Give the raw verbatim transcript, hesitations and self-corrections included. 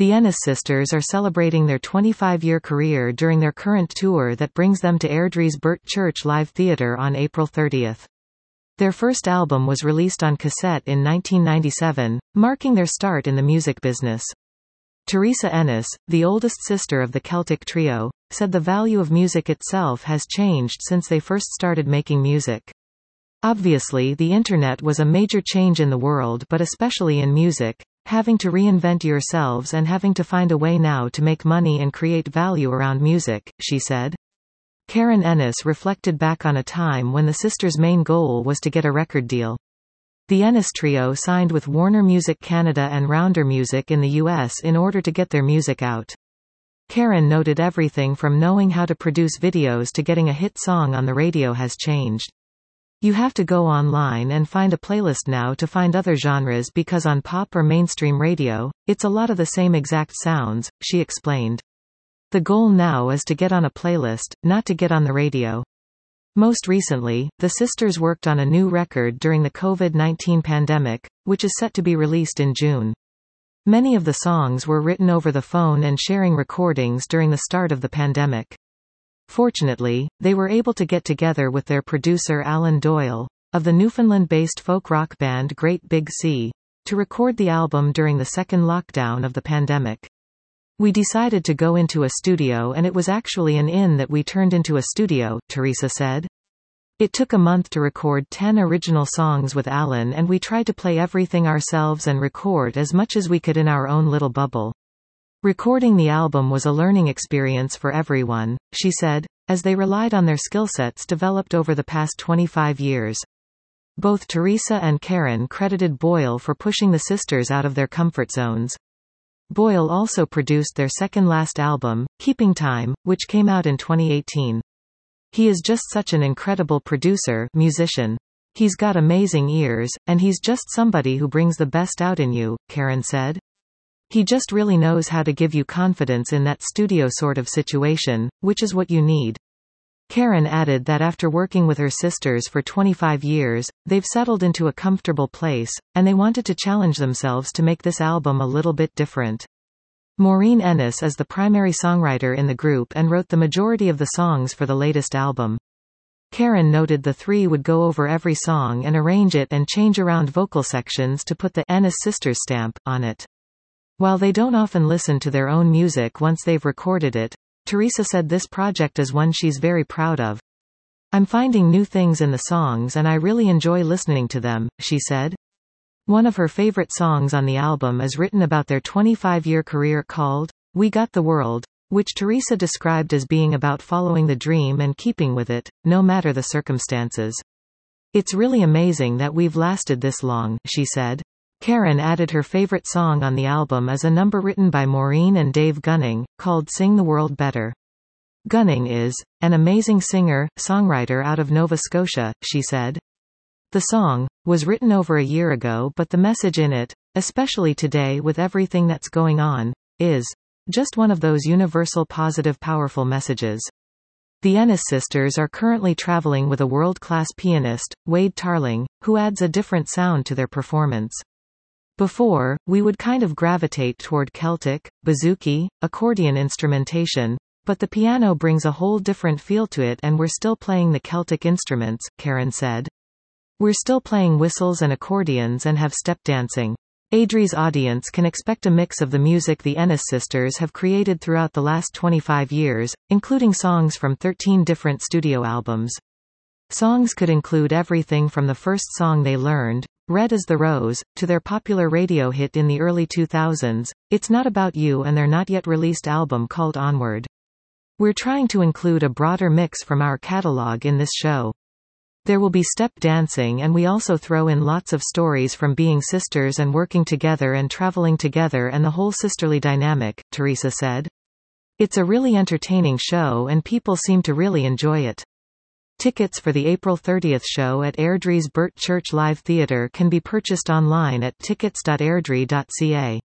The Ennis sisters are celebrating their twenty-five-year career during their current tour that brings them to Airdrie's Burt Church Live Theatre on April thirtieth. Their first album was released on cassette in nineteen ninety-seven, marking their start in the music business. Teresa Ennis, the oldest sister of the Celtic trio, said the value of music itself has changed since they first started making music. Obviously, the internet was a major change in the world, but especially in music, having to reinvent yourselves and having to find a way now to make money and create value around music, she said. Karen Ennis reflected back on a time when the sisters' main goal was to get a record deal. The Ennis trio signed with Warner Music Canada and Rounder Music in the U S in order to get their music out. Karen noted everything from knowing how to produce videos to getting a hit song on the radio has changed. You have to go online and find a playlist now to find other genres because on pop or mainstream radio, it's a lot of the same exact sounds, she explained. The goal now is to get on a playlist, not to get on the radio. Most recently, the sisters worked on a new record during the COVID nineteen pandemic, which is set to be released in June. Many of the songs were written over the phone and sharing recordings during the start of the pandemic. Fortunately, they were able to get together with their producer Alan Doyle, of the Newfoundland-based folk rock band Great Big Sea, to record the album during the second lockdown of the pandemic. We decided to go into a studio and it was actually an inn that we turned into a studio, Teresa said. It took a month to record ten original songs with Alan and we tried to play everything ourselves and record as much as we could in our own little bubble. Recording the album was a learning experience for everyone, she said, as they relied on their skill sets developed over the past twenty-five years. Both Teresa and Karen credited Boyle for pushing the sisters out of their comfort zones. Boyle also produced their second-last album, Keeping Time, which came out in twenty eighteen. He is just such an incredible producer, musician. He's got amazing ears, and he's just somebody who brings the best out in you, Karen said. He just really knows how to give you confidence in that studio sort of situation, which is what you need. Karen added that after working with her sisters for twenty-five years, they've settled into a comfortable place, and they wanted to challenge themselves to make this album a little bit different. Maureen Ennis is the primary songwriter in the group and wrote the majority of the songs for the latest album. Karen noted the three would go over every song and arrange it and change around vocal sections to put the Ennis sisters stamp on it. While they don't often listen to their own music once they've recorded it, Teresa said this project is one she's very proud of. I'm finding new things in the songs and I really enjoy listening to them, she said. One of her favorite songs on the album is written about their twenty-five-year career called, We Got the World, which Teresa described as being about following the dream and keeping with it, no matter the circumstances. It's really amazing that we've lasted this long, she said. Karen added her favorite song on the album as a number written by Maureen and Dave Gunning, called Sing the World Better. Gunning is an amazing singer, songwriter out of Nova Scotia, she said. The song was written over a year ago, but the message in it, especially today with everything that's going on, is just one of those universal positive powerful messages. The Ennis sisters are currently traveling with a world-class pianist, Wade Tarling, who adds a different sound to their performance. Before, we would kind of gravitate toward Celtic, bouzouki, accordion instrumentation, but the piano brings a whole different feel to it and we're still playing the Celtic instruments, Karen said. We're still playing whistles and accordions and have step dancing. Airdrie's audience can expect a mix of the music the Ennis sisters have created throughout the last twenty-five years, including songs from thirteen different studio albums. Songs could include everything from the first song they learned, Red as the Rose, to their popular radio hit in the early two thousands, It's Not About You, and their not yet released album called Onward. We're trying to include a broader mix from our catalog in this show. There will be step dancing and we also throw in lots of stories from being sisters and working together and traveling together and the whole sisterly dynamic, Teresa said. It's a really entertaining show and people seem to really enjoy it. Tickets for the April thirtieth show at Airdrie's Burt Church Live Theatre can be purchased online at tickets dot airdrie dot c a.